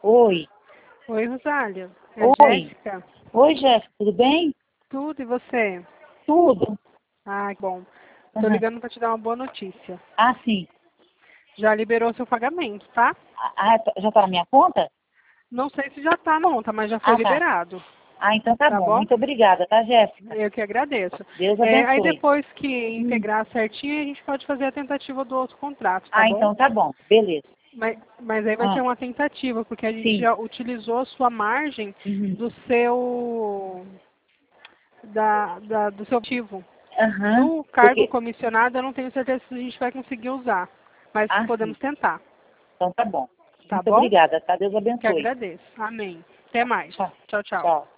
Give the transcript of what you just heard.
Oi. Oi, Rosália. É a Oi. Jéssica? Oi, Jéssica, tudo bem? Tudo, e você? Tudo. Ah, que bom. Tô Aham. ligando para te dar uma boa notícia. Ah, sim. Já liberou seu pagamento, tá? Já tá na minha conta? Não sei se já tá na conta, mas já foi Ah, tá. liberado. Ah, então tá Tá bom. bom? Muito obrigada, tá, Jéssica? Eu que agradeço. Deus Aí abençoe. depois que Hum. integrar certinho, a gente pode fazer a tentativa do outro contrato, tá Ah, bom? então tá bom. Beleza. Mas aí vai ser Ah, uma tentativa, porque a gente sim. já utilizou a sua margem Uhum. do do seu ativo. Aham. Do cargo Porque... comissionado, eu não tenho certeza se a gente vai conseguir usar, mas Ah, sim. podemos tentar, Então tá bom. tá Muito bom? obrigada, tá? Deus Que abençoe. agradeço. Amém. Até mais. Tchau. Tchau, tchau. Tchau.